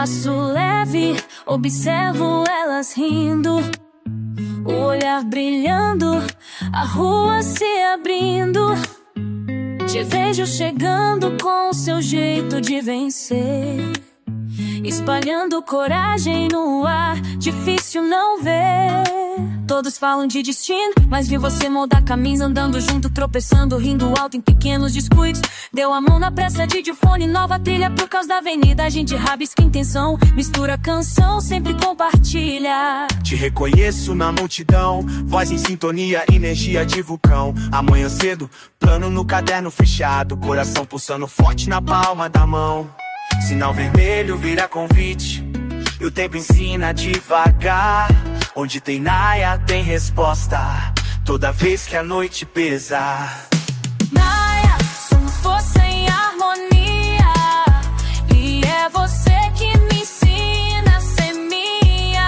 passo leve, observo elas rindo, o olhar brilhando, a rua se abrindo. Te vejo chegando com o seu jeito de vencer, espalhando coragem no ar, difícil não ver. Todos falam de destino, mas vi você moldar caminhos, andando junto, tropeçando, rindo alto em pequenos descuidos. Deu a mão na pressa de fone, nova trilha pro caos da avenida. A gente rabisca intenção, mistura canção, sempre compartilha. Te reconheço na multidão, voz em sintonia, energia de vulcão. Amanhã cedo, plano no caderno fechado, coração pulsando forte na palma da mão. Sinal vermelho vira convite, e o tempo ensina devagar. Onde tem Naya tem resposta, toda vez que a noite pesa. Naya, somos força em harmonia, e é você que me ensina a ser minha.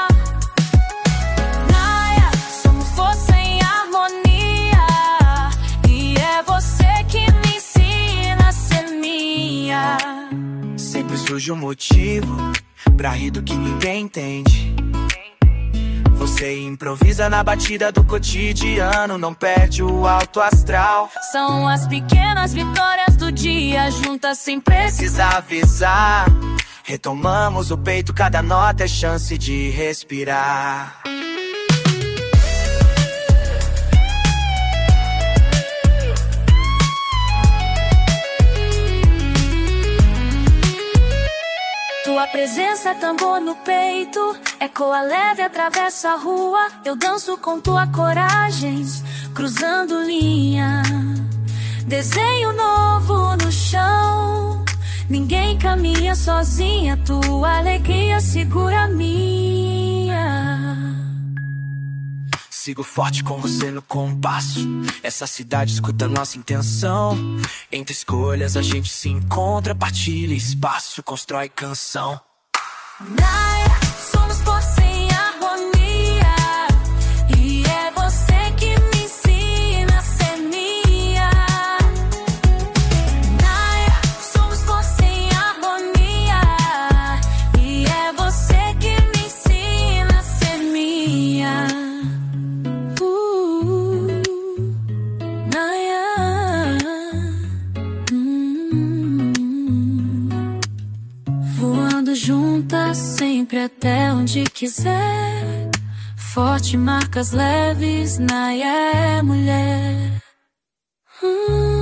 Naya, somos força em harmonia, e é você que me ensina a ser minha. Sempre surge um motivo pra rir do que ninguém entende. Você improvisa na batida do cotidiano, não perde o alto astral. São as pequenas vitórias do dia, juntas sem Precisa avisar. Retomamos o peito, cada nota é chance de respirar. Tua presença é tambor no peito, ecoa leve, atravessa a rua. Eu danço com tua coragem, cruzando linha. Desenho novo no chão, ninguém caminha sozinha. Tua alegria segura a minha. Sigo forte com você no compasso, essa cidade escuta nossa intenção. Entre escolhas a gente se encontra, partilha espaço, constrói canção. Naya, somos força em harmonia, e é você que me ensina a ser minha. Naya, somos força em harmonia, e é você que me ensina a ser minha. Voando juntas sempre até onde quiser, forte, marcas leves, Naya é mulher.